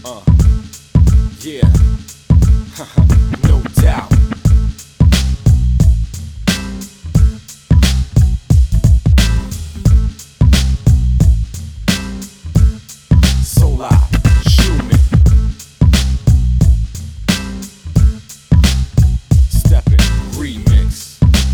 Yeah, no doubt. So live, Schumann. Steppin' remix.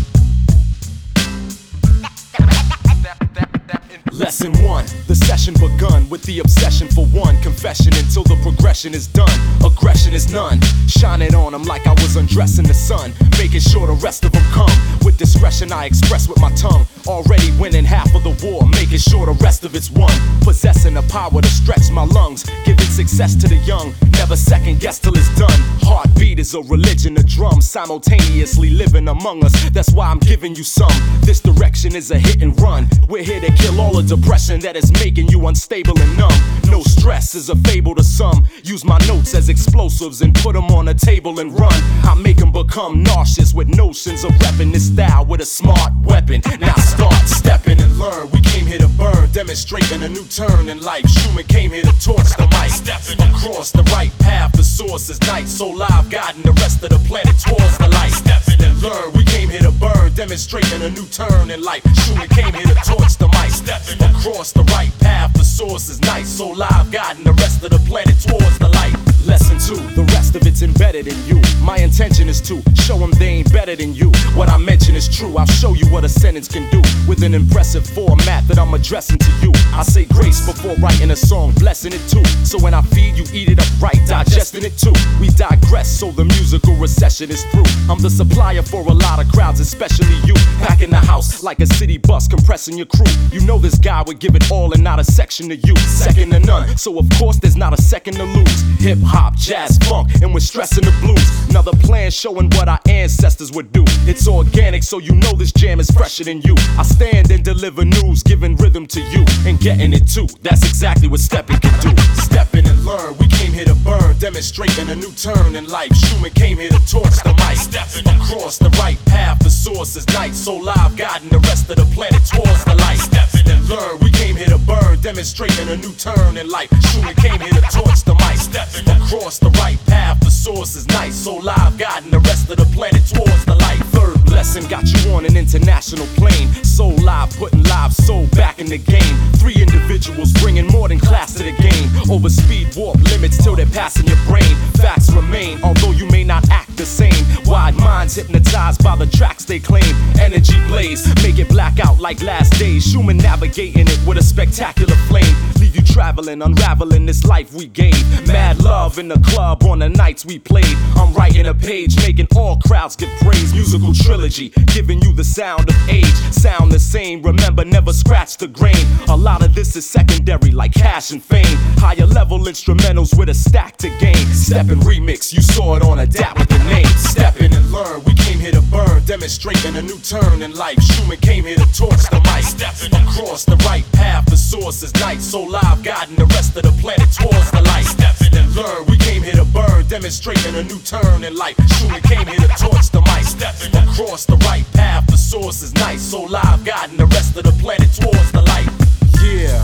Lesson 1, the session begun with the obsession for one confession until the progression is done. Aggression is none. Shining on them like I was undressing the sun, making sure the rest of them come. With discretion I express with my tongue, already winning half of the war, making sure the rest of it's won. Possessing the power to stretch my lungs, giving success to the young, never second guess till it's done. Heartbeat is a religion, a drum simultaneously living among us. That's why I'm giving you some. This direction is a hit and run. We're here to kill all the depression that is making you unstable and numb. No stress is a fable to some. Use my notes as explosives and put them on a table and run. I make them become nauseous with notions of repping this style with a smart weapon. Now start stepping and learn. We came here to burn, demonstrating a new turn in life. Schumann came here to torch the mic. Stepping across the right path, the source is night. So live, guiding the rest of the planet towards the light. Stepping and learn. We came here to burn, demonstrating a new turn in life. Schumann came here to torch the mic. Stepping across the right path, the source is night. So live, guiding the rest of the planet towards the light. Lesson 2, the rest of it's embedded in you. My intention is to show them they ain't better than you. What I mention is true, I'll show you what a sentence can do with an impressive format that I'm addressing to you. I say grace before writing a song, blessing it too. So when I feed you, eat it up right, digesting it too. We digress, so the musical recession is through. I'm the supplier for a lot of crowds, especially you. Packing the house like a city bus, compressing your crew. You know this guy would give it all and not a section to you. Second to none, so of course there's not a second to lose. Hip hop, jazz, funk, and we're stressing the blues. Another plan showing what our ancestors would do. It's organic, so you know this jam is fresher than you. I stand and deliver news, giving rhythm to you and getting it too. That's exactly what stepping can do. Stepping and learn. We came here to burn, demonstrating a new turn in life. Schumann came here to torch the mic. Stepping across the right path, the source is night. So live, guiding the rest of the planet towards the light. Stepping and learn. We came here to burn, demonstrating a new turn in life. Schumann came here to torch the mic. Stepping across the right path, the source is night. So live, guiding the rest of the planet towards the light. Third lesson got you on an international plane. So live, putting live soul back in the game. 3 individuals bringing more than class to the game. Over speed, warp limits till they're passing your brain. Facts remain, although you may not act the same. Wide minds hypnotized by the tracks they claim. Energy blaze, make it black out like last days. Schumann navigating it with a spectacular flame. Leave you traveling, unraveling this life we gave. Mad love in the club on the nights we played. I'm writing a page, making all crowds give praise. Musical trilogy, giving you the sound of age. Sound the same, remember never scratch the grain. A lot of this is secondary like cash and fame. Higher level instrumentals with a stack to gain. Steppin' remix, you saw it on Adapt with the name. Steppin' and learn, we came here to burn, demonstrating a new turn in life. Schumann came here to torch the mic. Steppin' across the right path, the source is night. So live, guiding the rest of the planet towards the light. Steppin' and learn, we came here to burn, demonstrating a new turn in life. Schumann came here to torch the mic. Steppin' across the right path, the source is night. So live, guiding the rest of the planet towards the light. Yeah,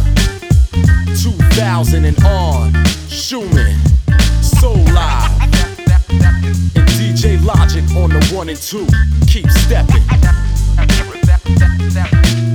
2000 and on, Schumann, so live. And DJ Logic on the 1 and 2, keep stepping.